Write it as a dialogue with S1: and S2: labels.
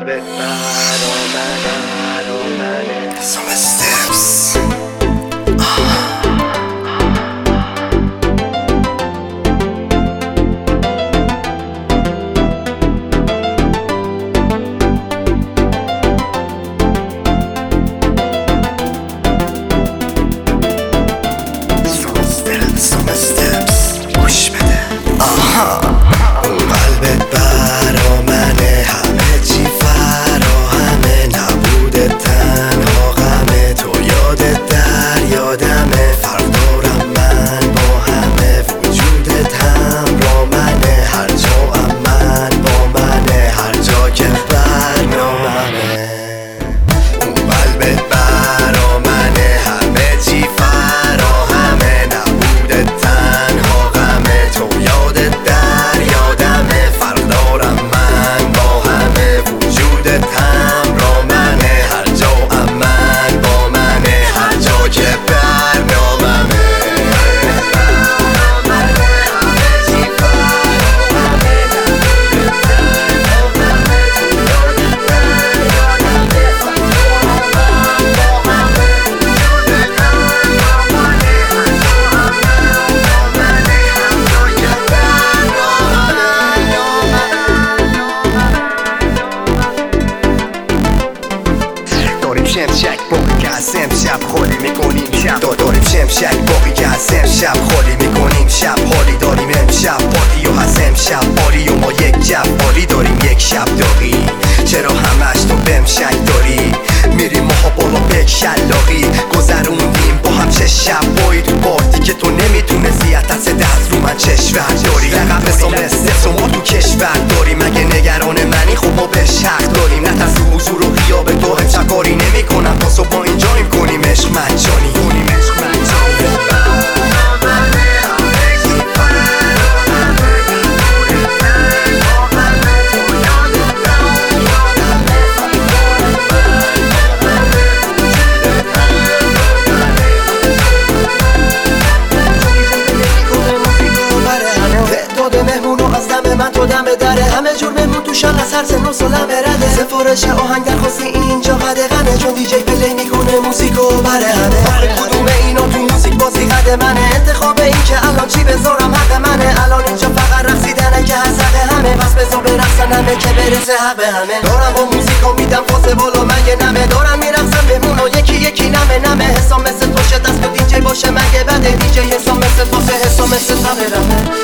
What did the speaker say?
S1: قلبت برا منه
S2: Some steps. Some steps. گوش بده. قلبت برا منه، همه چی فراهمه، نبوده تنها غمه، تو یادت در یادمه، فرق دارم من با همه، وجودت همراه منه، هر جا من با منه، هر جا که برناممه. قلبت برا منه، همه چی فراهمه، نبوده تنها غمه، تو یادت در یادمه، فرق دارم من با همه، وجودت همراه منه، هر جا من با منه، هر جا که برناممه. داریم شمشک باقی که از امشب خالی میکنیم شب، داریم شمشک باقی که از امشب خالی میکنیم شب، حالی داریم امشب پارتی و از امشب باری و ما یک جب باری داریم، یک شب داغی، چرا همش تو بهم شک داری؟ میریم ماها بالا بک شلاقی، گذروندیم با هم چه شب بایی تو پارتی که تو نمیتونه زیت از دست رو من چشور داری، لقب حسام استفس و ما تو کشور داریم، اگه نگران منی خب ما بهش حق داریم، نه ترس و حضور و غیاب تو امشب کاری نمی کنم، تا صبح ما اینجاییم کنیم عشق مجانی، کنیم عشق مجانی. من تو دم دره، همه جور مهمون توشن از هر سن و سالم برده، سفارش آهنگ درخواستی اینجا قدغنه، چون دیجی پلی میکنه موزیکو بره همه، آخه کدوم اینا تو موزیک بازی قد منه، انتخاب این که الان چی بذارم حق منه، الان اینجا فقط رقصیدنه که از حق همه، پس بذار برقصن همه که برسه حق همه، دارم با موزیکو میدم فاز بالا مگه نمه، دارم میرقصم بهمون و یکی یکی نمه حسام مثل تو شه دست به دیجی باشه مگه بده، دیجی حسام مثل تو حسام مثل تو برمه.